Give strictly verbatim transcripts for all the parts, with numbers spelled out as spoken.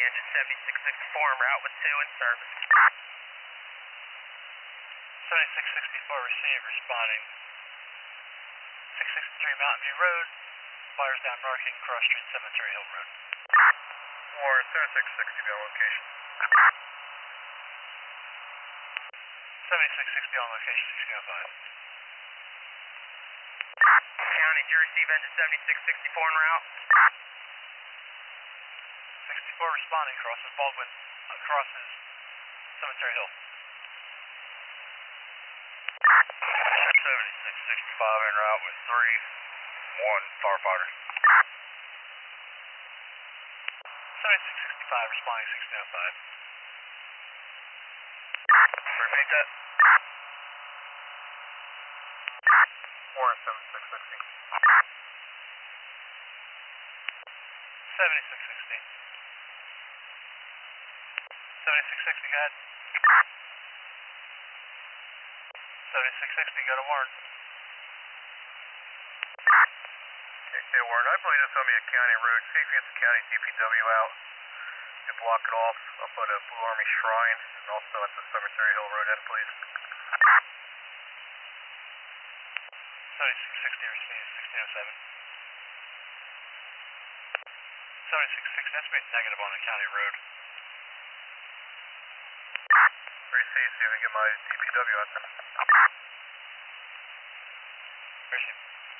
engine seventy-six sixty-four en route with two in service. seventy-six sixty-four received, responding. six sixty-three Mountain View Road, fires down marking, cross street, Cemetery Hill Road. Warren, seventy-six sixty, be on location. seventy-six sixty on location, six oh five. County, did you receive engine seventy-six sixty-four en route? sixty-four responding, crosses Baldwin, uh, crosses Cemetery Hill. seventy-six sixty-five en route with three one firefighter. seventy-six sixty-five responding, six oh five. Repeat that. Warren, seventy-six sixty. seventy-six sixty. seventy-six sixty, go ahead. seventy-six sixty, go to Warren. Okay, Warren, I believe this is going to be a county road. See if you get the county D P W out and block it off up at a Blue Army Shrine and also at the Cemetery Hill Road end, please. seventy-six sixty received, sixteen oh seven. seventy-six sixty, that's been negative on the county road. Receive, see if we can get my D P W out there. Receive.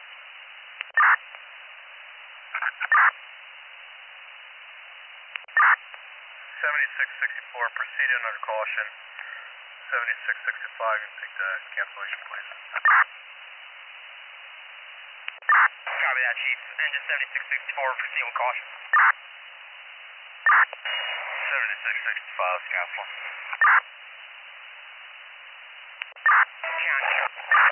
seventy-six sixty-four, proceed under caution. seventy-six sixty-five, you can take the cancellation, please. Copy that, Chief. Engine seventy-six sixty-four, proceed with caution. seventy-six sixty-five, cancel. County.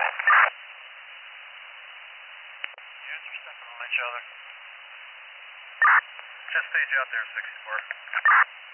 Units are stepping on each other. Just stage out there, sixty-four.